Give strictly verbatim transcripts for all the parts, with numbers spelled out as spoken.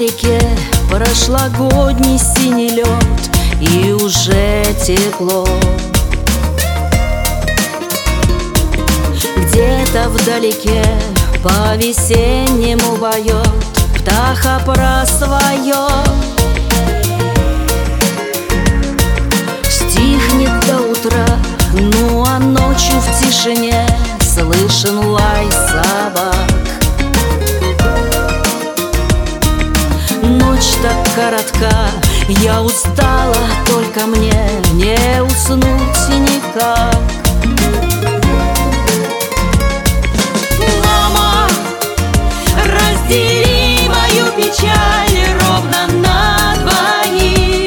реке прошлогодний синий лед, и уже тепло. Где-то вдалеке по-весеннему поет птаха про свое. Стихнет до утра, ну а ночью в тишине слышен лай собак. Ночь так коротка, я устала, только мне не уснуть никак. Мама, раздели мою печаль ровно на двоих.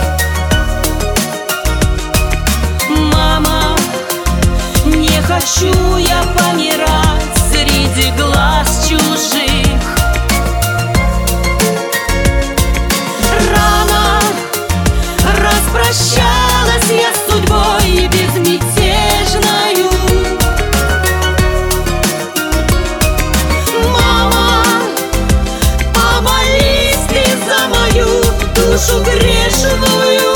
Мама, не хочу я помирать среди глаз чужих. Рано распрощалась я с судьбой безмятежною. Мама, помолись ты за мою душу грешную.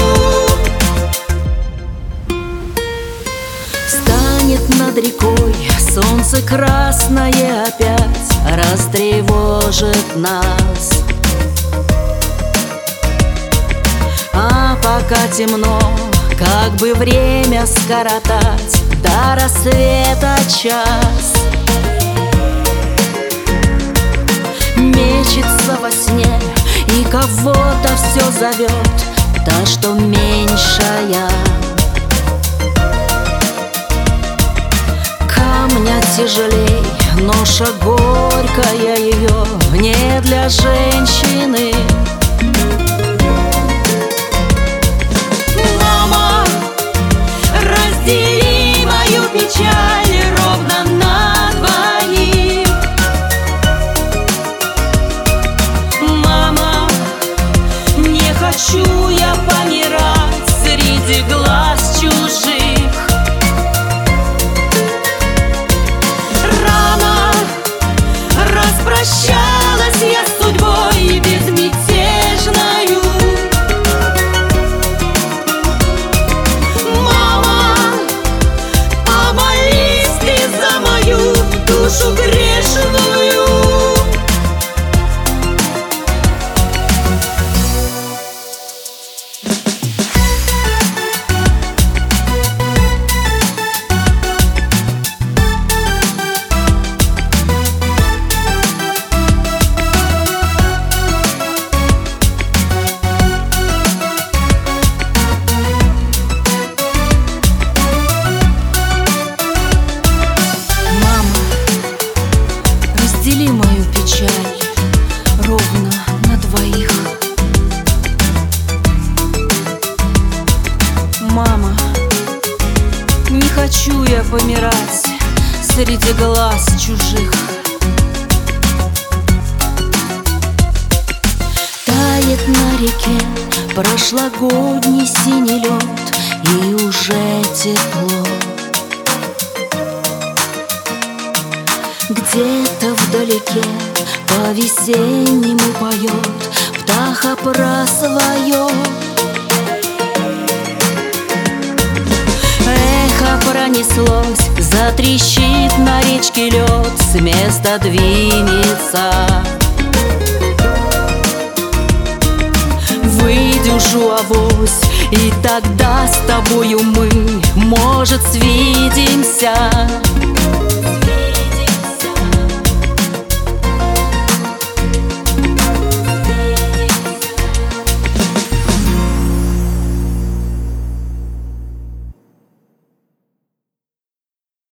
Станет над рекой солнце красное опять, растревожит нас. А пока темно, как бы время скоротать до рассвета час. Мечется во сне и кого-то все зовет, та, что меньшая. Камня тяжелей, ноша горькая ее не для женщины. Мама, раздели мою печаль ровно на двоих. Мама, не хочу я помирать среди глаз чужих. Рано распрощалась я с судьбой безмятежною. Мама, помолись ты за мою душу грешную. Раздели мою печаль ровно на двоих. Мама, не хочу я помирать среди глаз чужих. Тает на реке прошлогодний синий лед, и уже тепло. Где-то вдалеке по-весеннему поет птаха про свое. Эхо пронеслось, затрещит на речке лед, с места двинется. Выдержу авось, и тогда с тобою мы, может, свидимся.